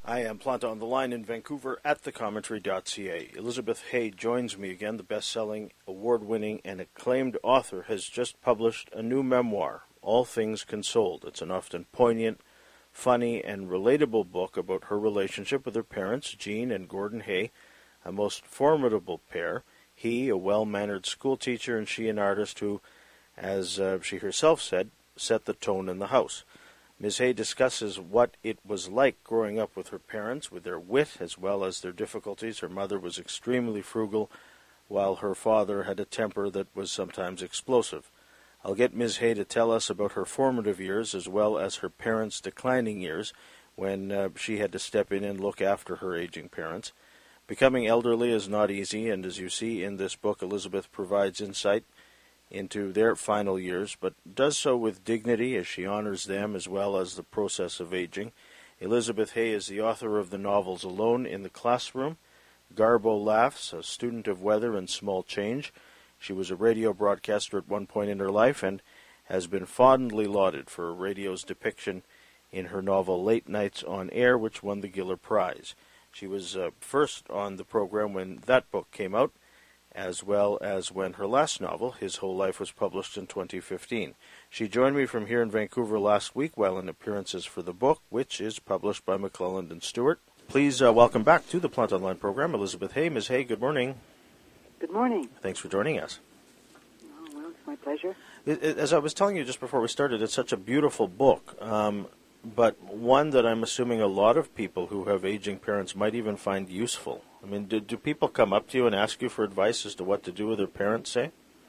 I am Planta on the line in Vancouver at thecommentary.ca. Elizabeth Hay joins me again. The best-selling, award-winning, and acclaimed author has just published a new memoir, All Things Consoled. It's an often poignant, funny, and relatable book about her relationship with her parents, Jean and Gordon Hay, a most formidable pair. He, a well-mannered schoolteacher, and she, an artist who, as she herself said, set the tone in the house. Ms. Hay discusses what it was like growing up with her parents, with their wit as well as their difficulties. Her mother was extremely frugal, while her father had a temper that was sometimes explosive. I'll get Ms. Hay to tell us about her formative years as well as her parents' declining years when she had to step in and look after her aging parents. Becoming elderly is not easy, and as you see in this book, Elizabeth provides insight into their final years, but does so with dignity as she honors them as well as the process of aging. Elizabeth Hay is the author of the novels Alone in the Classroom, Garbo Laughs, A Student of Weather and Small Change. She was a radio broadcaster at one point in her life and has been fondly lauded for radio's depiction in her novel Late Nights on Air, which won the Giller Prize. She was first on the program when that book came out, as well as when her last novel, His Whole Life, was published in 2015. She joined me from here in Vancouver last week while in appearances for the book, which is published by McClelland and Stewart. Please welcome back to the Plant Online program, Elizabeth Hay. Ms. Hay, good morning. Good morning. Thanks for joining us. Oh, well, it's my pleasure. As I was telling you just before we started, it's such a beautiful book, but one that I'm assuming a lot of people who have aging parents might even find useful. I mean, do people come up to you and ask you for advice as to what to do with their parents, say?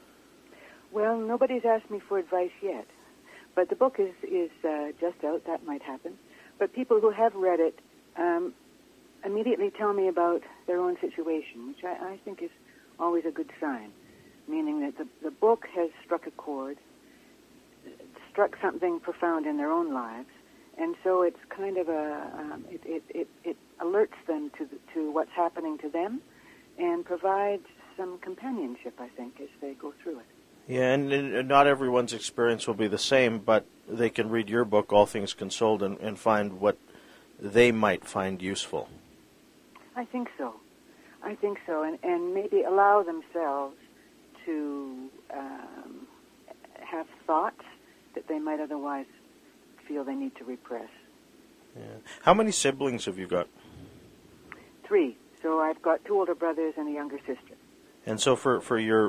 Well, nobody's asked me for advice yet, but the book is just out. That might happen. But people who have read it immediately tell me about their own situation, which I think is always a good sign, meaning that the book has struck a chord, struck something profound in their own lives, and so it's kind of it alerts them to what's happening to them and provides some companionship, I think, as they go through it. Yeah, and not everyone's experience will be the same, but they can read your book, All Things Consoled, and find what they might find useful. I think so, and maybe allow themselves to have thoughts that they might otherwise feel they need to repress. Yeah. How many siblings have you got? 3. So I've got 2 older brothers and a younger sister. And so for your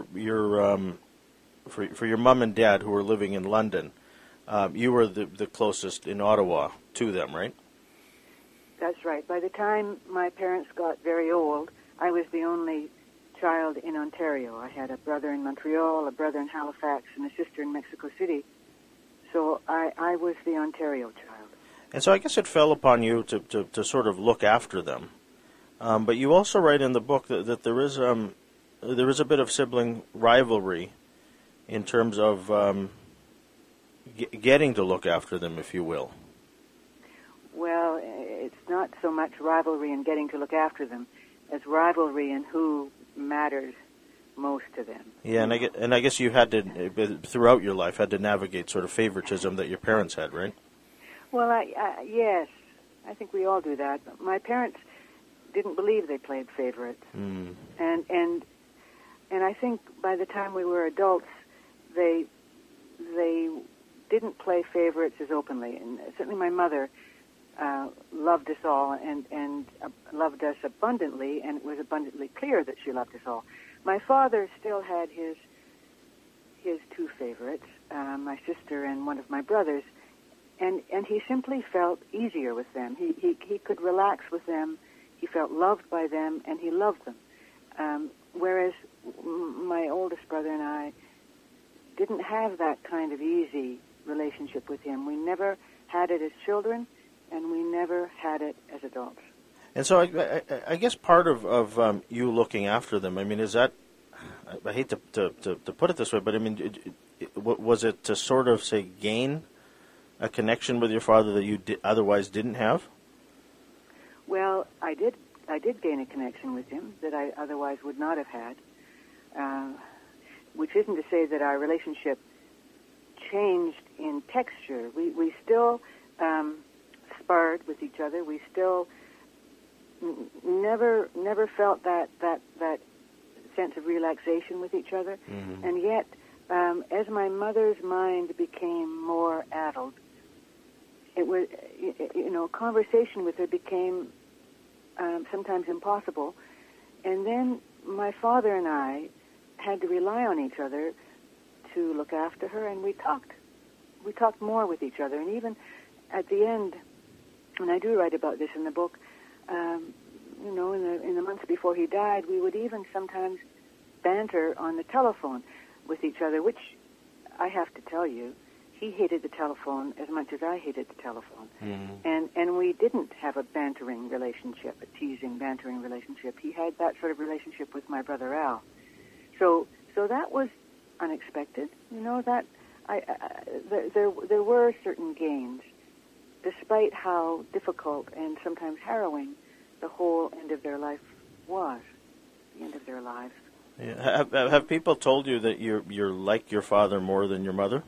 mom and dad who were living in London, you were the closest in Ottawa to them, right? That's right. By the time my parents got very old, I was the only child in Ontario. I had a brother in Montreal, a brother in Halifax, and a sister in Mexico City. So I was the Ontario child. And so I guess it fell upon you to sort of look after them. But you also write in the book that there is a bit of sibling rivalry in terms of getting to look after them, if you will. Well, it's not so much rivalry in getting to look after them as rivalry in who matters most to them. Yeah, and I guess you had to, throughout your life, had to navigate sort of favoritism that your parents had, right? Well, yes, I think we all do that. My parents didn't believe they played favorites, and I think by the time we were adults, they didn't play favorites as openly. And certainly, my mother loved us all and loved us abundantly, and it was abundantly clear that she loved us all. My father still had his 2 favorites, my sister and one of my brothers, and he simply felt easier with them. He could relax with them. He felt loved by them, and he loved them. Whereas my oldest brother and I didn't have that kind of easy relationship with him. We never had it as children, and we never had it as adults. And so I guess part of you looking after them, I mean, is that, I hate to put it this way, but I mean, was it to sort of, say, gain a connection with your father that you otherwise didn't have? Well, I did gain a connection with him that I otherwise would not have had, which isn't to say that our relationship changed in texture. We still sparred with each other. We still never felt that sense of relaxation with each other. Mm-hmm. And yet, as my mother's mind became more addled, it was, conversation with her became sometimes impossible. And then my father and I had to rely on each other to look after her, and we talked. We talked more with each other, and even at the end, and I do write about this in the book, in the months before he died, we would even sometimes banter on the telephone with each other, which I have to tell you, he hated the telephone as much as I hated the telephone. Mm-hmm. And we didn't have a bantering relationship, a teasing, bantering relationship. He had that sort of relationship with my brother Al. So that was unexpected. That there were certain gains, despite how difficult and sometimes harrowing the whole end of their life was, the end of their lives. Yeah. Have people told you that you're like your father more than your mother?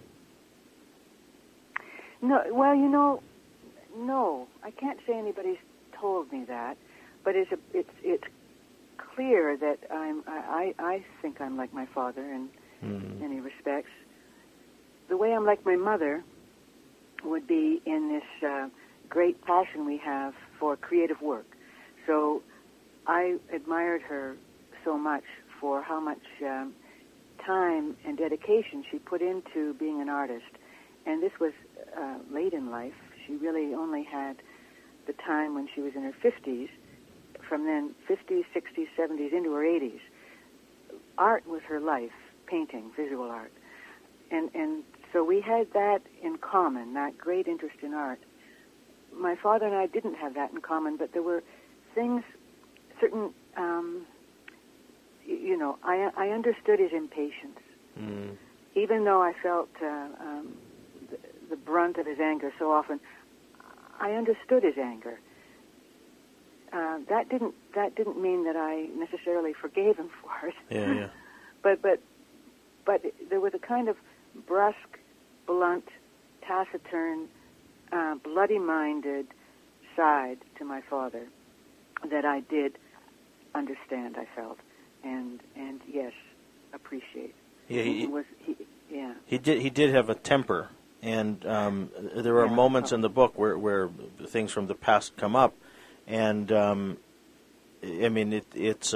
No. Well, no. I can't say anybody's told me that, but it's clear that I think I'm like my father in many respects. The way I'm like my mother would be in this great passion we have for creative work. So I admired her so much for how much time and dedication she put into being an artist. And this was late in life. She really only had the time when she was in her 50s, from then 50s, 60s, 70s, into her 80s. Art was her life, painting, visual art. And so we had that in common, that great interest in art. My father and I didn't have that in common, but there were things, certain, I understood his impatience. Mm. Even though I felt the brunt of his anger so often, I understood his anger. That didn't mean that I necessarily forgave him for it. Yeah. But there was a kind of brusque, blunt, taciturn, bloody-minded side to my father that I did understand, I felt, and yes, appreciate. Yeah, he He did have a temper, and there are moments in the book where things from the past come up, and I mean it's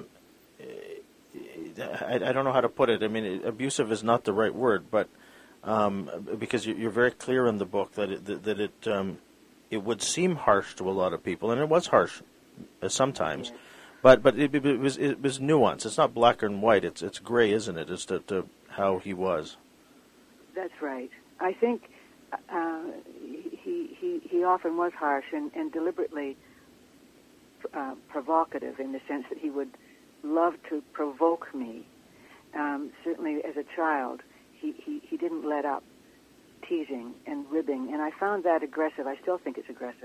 I don't know how to put it. I mean, abusive is not the right word, but because you're very clear in the book that it would seem harsh to a lot of people, and it was harsh sometimes. Yes. But it was nuanced. It's not black and white. It's gray, isn't it? As to how he was. That's right. I think he often was harsh and deliberately provocative, in the sense that he would love to provoke me. Certainly as a child, he didn't let up teasing and ribbing, and I found that aggressive. I still think it's aggressive.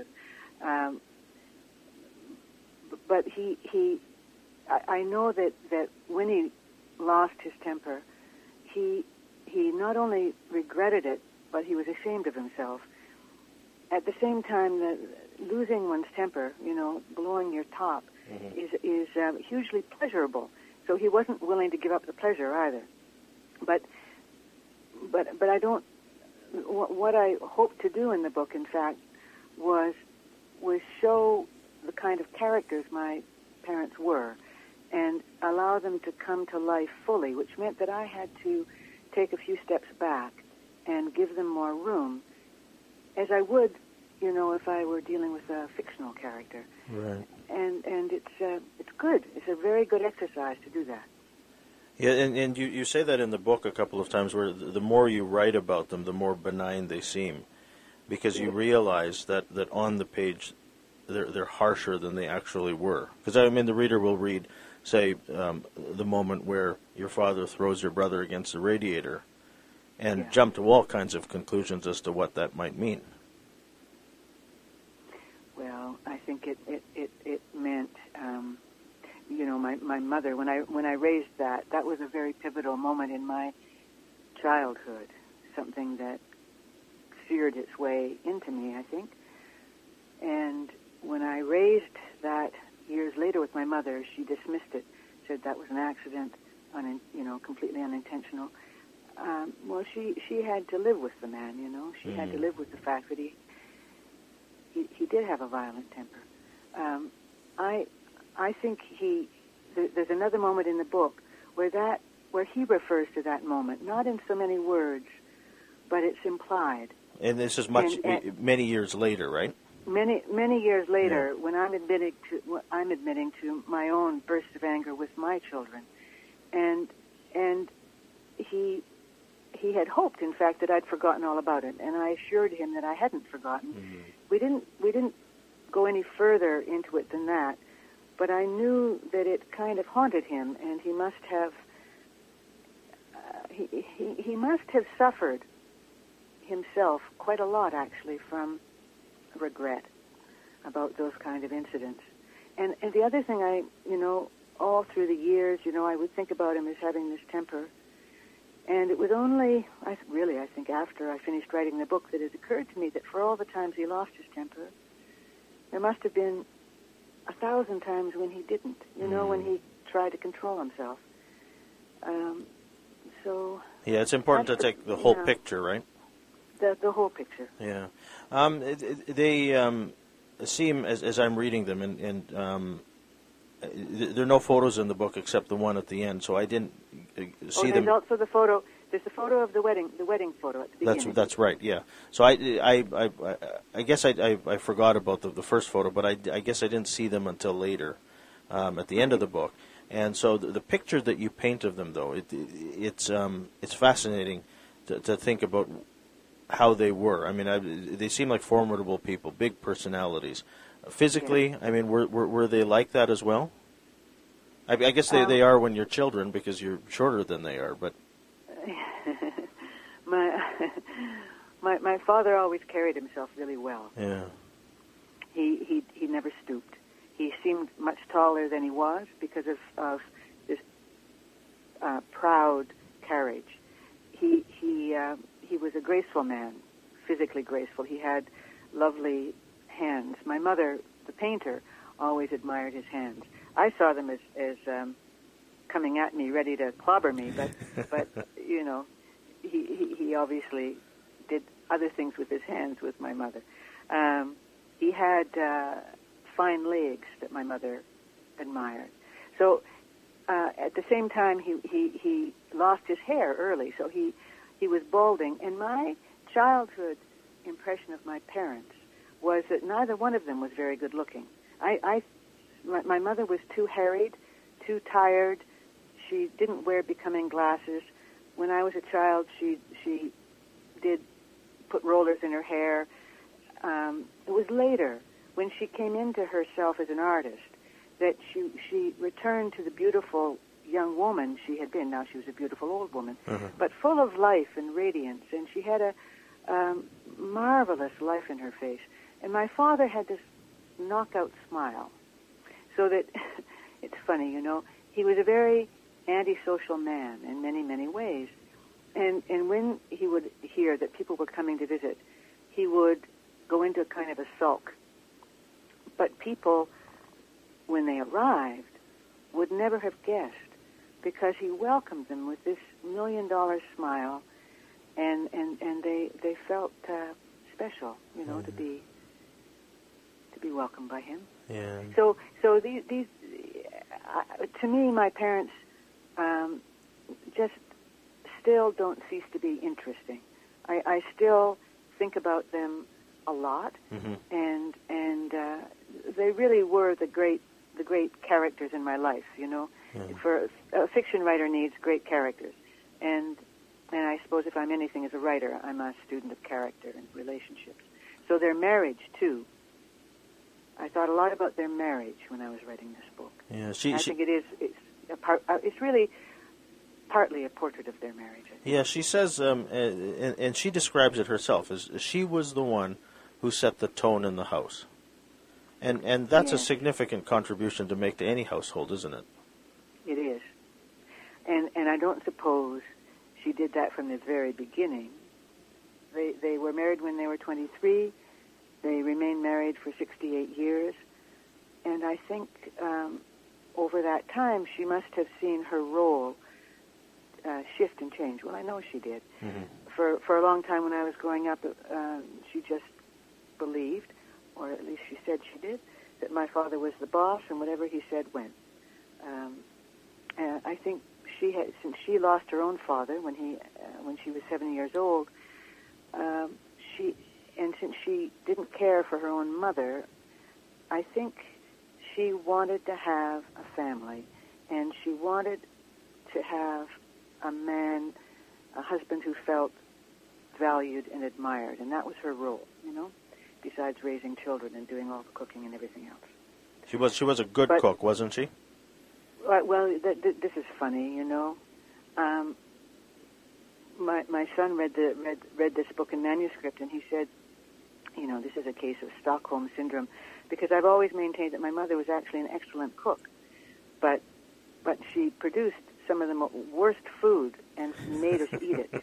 But I know that when he lost his temper, he not only regretted it, but he was ashamed of himself. At the same time, losing one's temper, blowing your top, is hugely pleasurable. So he wasn't willing to give up the pleasure either. But I don't. What I hoped to do in the book, in fact, was show the kind of characters my parents were, and allow them to come to life fully, which meant that I had to take a few steps back and give them more room, as I would, if I were dealing with a fictional character. Right. And it's good. It's a very good exercise to do that. Yeah, and you say that in the book a couple of times, where the more you write about them, the more benign they seem, because you realize that on the page they're harsher than they actually were. Because I mean, the reader will read, say, the moment where your father throws your brother against the radiator, and jump to all kinds of conclusions as to what that might mean. Well, I think it meant, my mother, when I raised that was a very pivotal moment in my childhood, something that seared its way into me, I think. And when I raised that my mother, she dismissed it, said that was an accident, completely unintentional. Well, she had to live with the man, She had to live with the fact that he did have a violent temper. I think there's another moment in the book where he refers to that moment, not in so many words, but it's implied. And this is many years later, right? Many years later, when I'm admitting to my own burst of anger with my children, and he had hoped, in fact, that I'd forgotten all about it, and I assured him that I hadn't forgotten. Mm-hmm. We didn't go any further into it than that, but I knew that it kind of haunted him, and he must have he must have suffered himself quite a lot, actually, from regret about those kind of incidents. And the other thing all through the years, I would think about him as having this temper. And it was only, I think after I finished writing the book, that it occurred to me that for all the times he lost his temper, there must have been 1,000 times when he didn't, when he tried to control himself. Yeah, it's important to take the whole picture, right? The whole picture. Yeah. They seem, as I'm reading them, and there are no photos in the book except the one at the end, so I didn't see them. There's also the photo. There's the photo of the wedding photo at the beginning. That's right. Yeah. So I guess I forgot about the first photo, but I guess I didn't see them until later, at the end of the book. And so the picture that you paint of them, though, it's fascinating to think about how they were. I mean, they seem like formidable people, big personalities. Physically, I mean, were they like that as well? I guess they are when you're children because you're shorter than they are, but... My father always carried himself really well. Yeah. He never stooped. He seemed much taller than he was because of this proud carriage. He was a graceful man, physically graceful. He had lovely hands. My mother, the painter, always admired his hands. I saw them as coming at me, ready to clobber me, but he obviously did other things with his hands with my mother. He had fine legs that my mother admired. So at the same time, he lost his hair early, so he was balding. And my childhood impression of my parents was that neither one of them was very good looking. My mother was too harried, too tired. She didn't wear becoming glasses. When I was a child, she did put rollers in her hair. It was later, when she came into herself as an artist, that she returned to the beautiful young woman she had been. Now she was a beautiful old woman, but full of life and radiance, and she had a marvelous life in her face. And my father had this knockout smile, so that it's funny, he was a very antisocial man in many, many ways. And when he would hear that people were coming to visit, he would go into a kind of a sulk. But people, when they arrived, would never have guessed, because he welcomed them with this $1 million smile, and they felt special, to be welcomed by him. Yeah. So these to me, my parents just still don't cease to be interesting. I still think about them a lot, and they really were the great characters in my life. For a fiction writer needs great characters, and I suppose if I'm anything as a writer, I'm a student of character and relationships. So their marriage too. I thought a lot about their marriage when I was writing this book. Yeah, I think it's really partly a portrait of their marriage. Yeah, she says, and she describes it herself, as she was the one who set the tone in the house. And that's a significant contribution to make to any household, isn't it? It is. And I don't suppose she did that from the very beginning. They were married when they were 23. They remained married for 68 years. And I think over that time, she must have seen her role shift and change. Well, I know she did. Mm-hmm. For a long time when I was growing up, she just believed, or at least she said she did, that my father was the boss and whatever he said went. And I think she had, since she lost her own father when she was 7 years old, since she didn't care for her own mother, I think she wanted to have a family, and she wanted to have a man, a husband who felt valued and admired, and that was her role, besides raising children and doing all the cooking and everything else. She was a good cook, wasn't she? Well, this is funny, My son read this book in manuscript, and he said, this is a case of Stockholm Syndrome, because I've always maintained that my mother was actually an excellent cook, but she produced some of the worst food and made us eat it,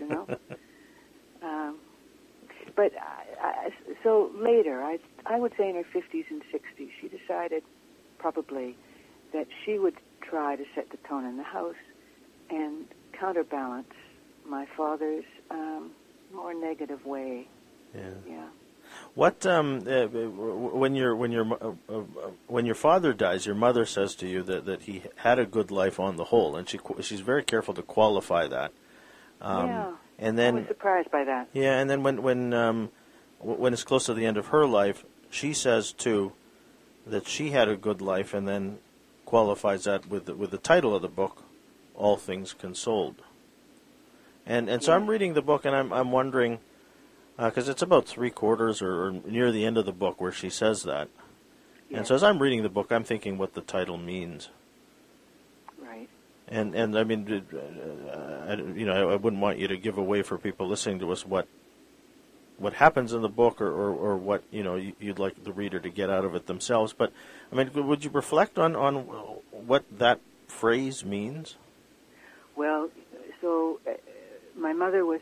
But so later, I would say in her 50s and 60s, she decided probably that she would try to set the tone in the house and counterbalance my father's more negative way. Yeah. What when your father dies, your mother says to you that he had a good life on the whole, and she's very careful to qualify that. And then I was surprised by that. Yeah, and then when it's close to the end of her life, she says too that she had a good life, and then qualifies that with the title of the book, All Things Consoled. And so I'm reading the book, and I'm wondering, because it's about 3/4 or near the end of the book where she says that. Yes. And so as I'm reading the book, I'm thinking what the title means. Right. And I mean, I wouldn't want you to give away for people listening to us what happens in the book or what you'd like the reader to get out of it themselves. But I mean, would you reflect on what that phrase means? Well, so my mother was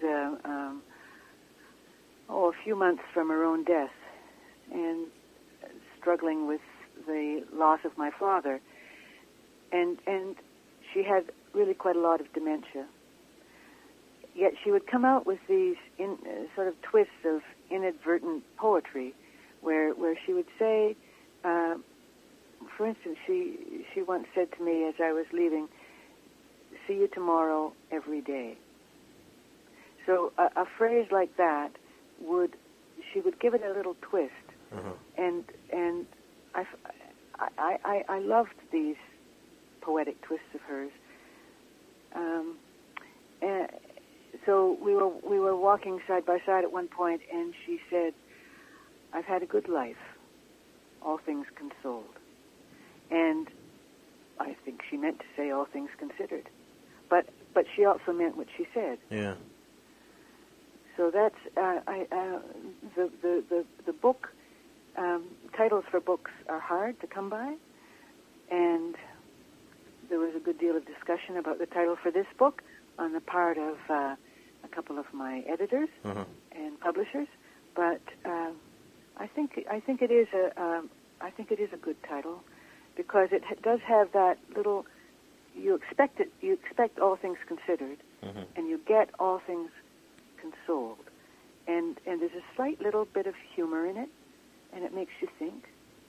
a few months from her own death, and struggling with the loss of my father, and she had really quite a lot of dementia. Yet she would come out with these sort of twists of inadvertent poetry, where she would say, for instance, she once said to me as I was leaving, "See you tomorrow every day." So a phrase like that she would give it a little twist, and I loved these poetic twists of hers. And so we were walking side by side at one point, and she said, "I've had a good life, all things consoled." And I think she meant to say all things considered, but she also meant what she said. Yeah. So that's the book. Titles for books are hard to come by, and there was a good deal of discussion about the title for this book on the part of a couple of my editors and publishers. But I think it is a good title, because it does have that little. You expect all things considered, and you get all things consoled, and there's a slight little bit of humor in it, and it makes you think.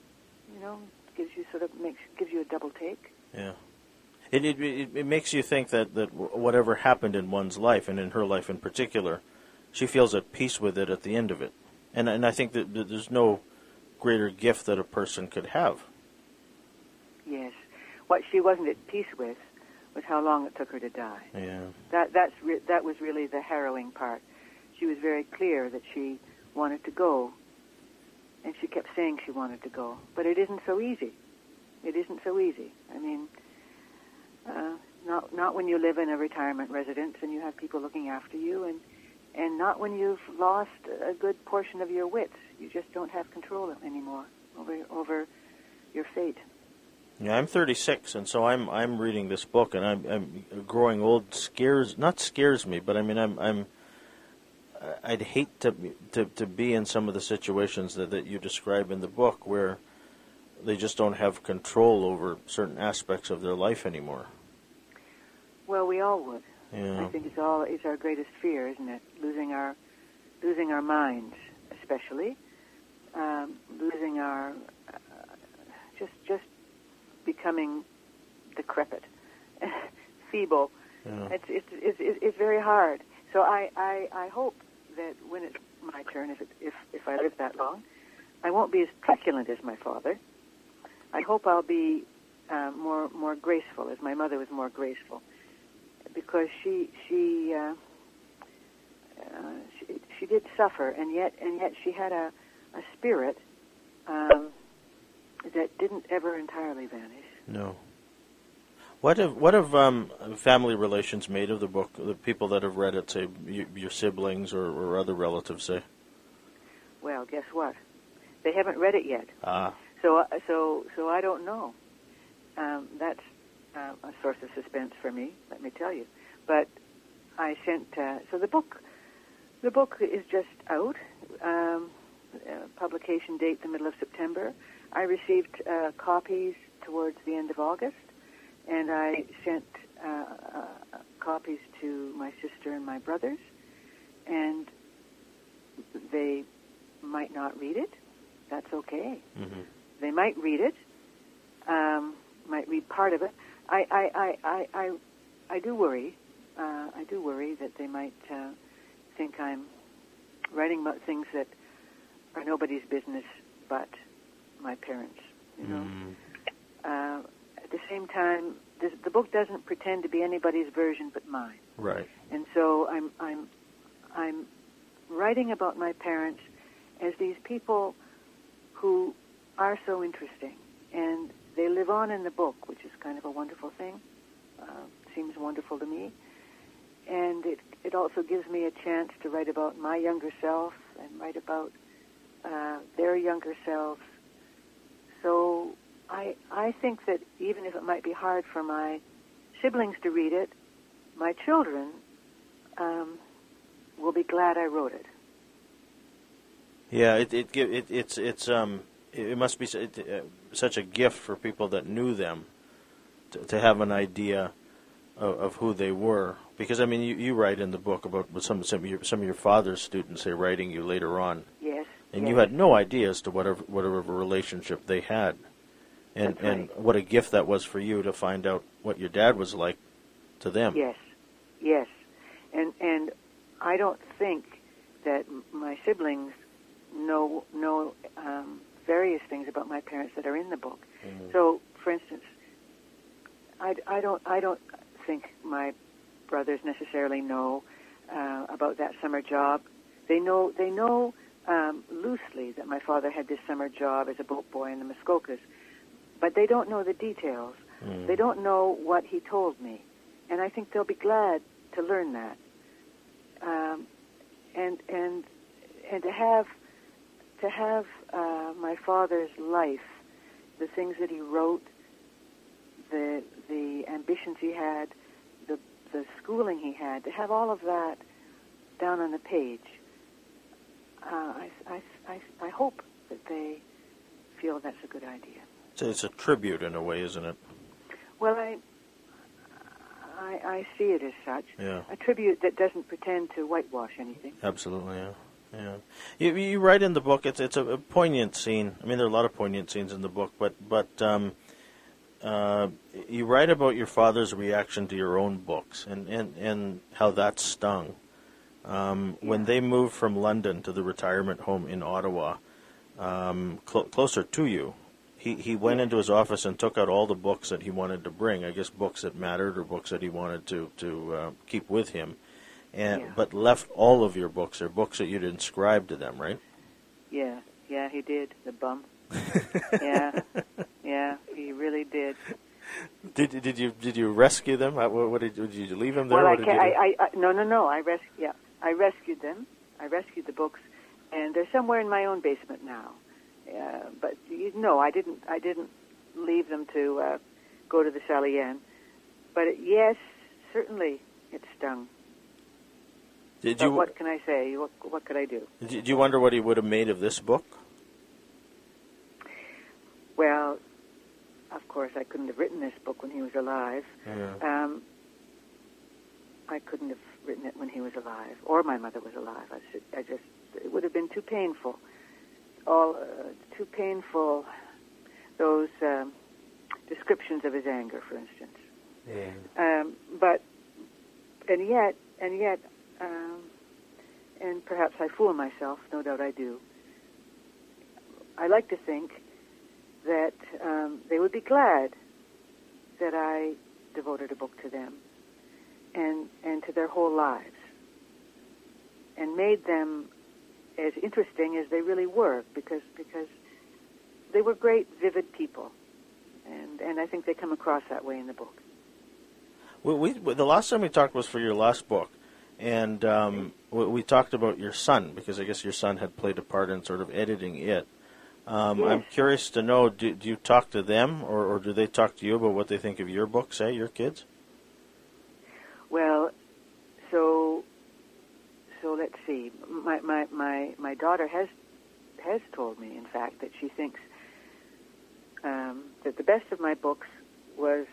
Gives you a double take. Yeah, it makes you think that whatever happened in one's life, and in her life in particular, she feels at peace with it at the end of it, and I think that there's no greater gift that a person could have. Yes, what she wasn't at peace with was how long it took her to die. Yeah. That was really the harrowing part. She was very clear that she wanted to go, and she kept saying she wanted to go. But it isn't so easy. It isn't so easy. I mean, not when you live in a retirement residence and you have people looking after you, and not when you've lost a good portion of your wits. You just don't have control anymore over your fate. Yeah, I'm 36, and so I'm reading this book, and I'm growing old. Not scares me, but I mean I'd hate to be in some of the situations that you describe in the book, where they just don't have control over certain aspects of their life anymore. Well, we all would. Yeah. I think it's our greatest fear, isn't it? Losing our minds, especially, losing our just becoming decrepit, feeble. Yeah. It's very hard. So I hope that when it's my turn, if I live that long, I won't be as truculent as my father. I hope I'll be more graceful, as my mother was more graceful, because she did suffer, and yet she had a spirit that didn't ever entirely vanish. No. What have family relations made of the book? The people that have read it, say your siblings or other relatives, say. Well, guess what? They haven't read it yet. So I don't know. That's a source of suspense for me. Let me tell you. But I sent. So the book is just out. Publication date the middle of September. I received copies towards the end of August, and I sent copies to my sister and my brothers, and they might not read it. That's okay. Mm-hmm. They might read it, might read part of it. I do worry. I do worry that they might think I'm writing about things that are nobody's business but my parents. You know. Mm. At the same time, the book doesn't pretend to be anybody's version but mine. Right. And so I'm writing about my parents as these people who are so interesting, and they live on in the book, which is kind of a wonderful thing. Seems wonderful to me. And it also gives me a chance to write about my younger self and write about their younger selves. So I think that even if it might be hard for my siblings to read it, my children will be glad I wrote it. Yeah, it must be such a gift for people that knew them to have an idea of who they were. Because I mean, you write in the book about some of your father's students, say, writing you later on. Yes. And yes. you had no idea as to whatever relationship they had, and That's right. and what a gift that was for you to find out what your dad was like to them. Yes, yes, and I don't think that my siblings know various things about my parents that are in the book. Mm-hmm. So, for instance, I don't think my brothers necessarily know about that summer job. They know loosely that my father had this summer job as a boat boy in the Muskokas, but they don't know the details. Mm. They don't know what he told me, and I think they'll be glad to learn that. And to have my father's life, the things that he wrote, the ambitions he had, the schooling he had, to have all of that down on the page. I hope that they feel that's a good idea. So it's a tribute in a way, isn't it? Well, I see it as such. Yeah. A tribute that doesn't pretend to whitewash anything. Absolutely, yeah. You write in the book, it's a poignant scene. I mean, there are a lot of poignant scenes in the book, but you write about your father's reaction to your own books and how that stung. When they moved from London to the retirement home in Ottawa, closer to you, he went into his office and took out all the books that he wanted to bring. I guess books that mattered or books that he wanted to keep with him, but left all of your books or books that you'd inscribed to them, right? Yeah, he did. The bum. Yeah, he really did. Did you rescue them? What did you leave them there? Well, No. I rescued them. I rescued the books, and they're somewhere in my own basement now. But no, I didn't leave them to go to the Salienne. But yes, certainly it stung. What can I say? What could I do? Did you wonder what he would have made of this book? Well, of course, I couldn't have written this book when he was alive. Yeah. I couldn't have written it when he was alive, or my mother was alive. It would have been too painful. Too painful. Those descriptions of his anger, for instance. Yeah. And yet, and perhaps I fool myself. No doubt I do. I like to think that they would be glad that I devoted a book to them and to their whole lives, and made them as interesting as they really were, because they were great, vivid people, and I think they come across that way in the book. The last time we talked was for your last book, and we talked about your son, because I guess your son had played a part in sort of editing it. Yes. I'm curious to know, do you talk to them, or do they talk to you about what they think of your book, say, your kids? Well, so let's see. My daughter has told me, in fact, that she thinks that the best of my books was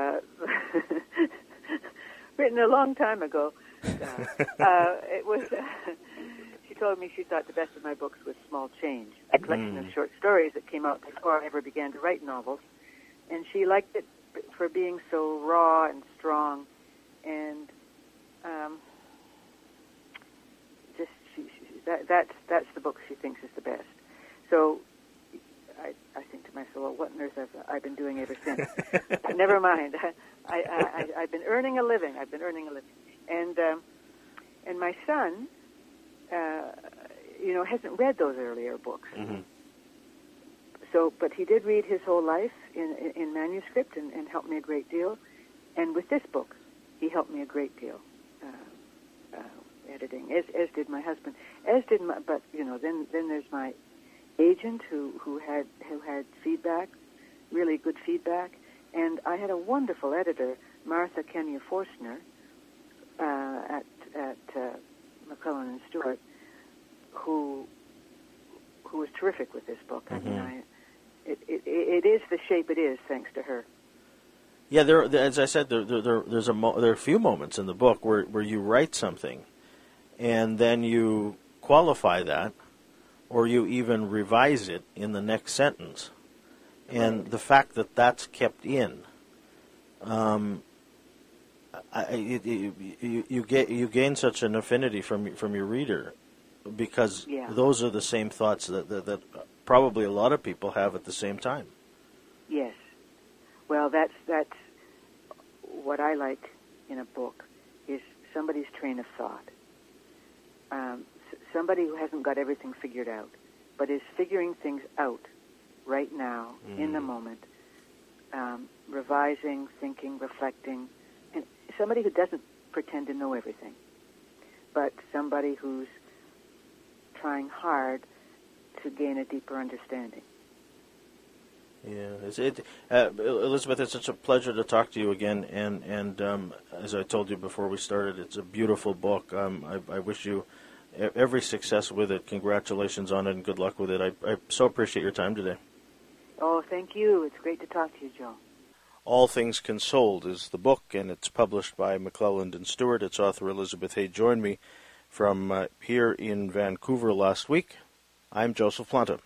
written a long time ago. It was. She told me she thought the best of my books was Small Change, a collection of short stories that came out before I ever began to write novels, and she liked it for being so raw and strong, and that's the book she thinks is the best. So I think to myself, well, what on earth have I been doing ever since? But never mind. I've been earning a living. And my son, hasn't read those earlier books. Mm-hmm. So, but he did read his whole life in manuscript and helped me a great deal. And with this book, he helped me a great deal, editing, as did my husband, but then there's my agent who had feedback, really good feedback, and I had a wonderful editor, Martha Kenya Forstner, at McClelland and Stewart, who was terrific with this book. Mm-hmm. I mean, it is the shape it is thanks to her. Yeah, as I said, there are a few moments in the book where you write something, and then you qualify that, or you even revise it in the next sentence, and Right. the fact that that's kept in, you gain such an affinity from your reader, because those are the same thoughts that probably a lot of people have at the same time. Yes. Well, that's what I like in a book, is somebody's train of thought. Somebody who hasn't got everything figured out, but is figuring things out right now, in the moment, revising, thinking, reflecting, and somebody who doesn't pretend to know everything, but somebody who's trying hard to gain a deeper understanding. Yeah, Elizabeth, it's such a pleasure to talk to you again, and as I told you before we started, it's a beautiful book. I wish you every success with it. Congratulations on it, and good luck with it. I so appreciate your time today. Oh, thank you. It's great to talk to you, Joe. All Things Consoled is the book, and it's published by McClelland and Stewart. Its author, Elizabeth Hay, joined me from here in Vancouver last week. I'm Joseph Planta.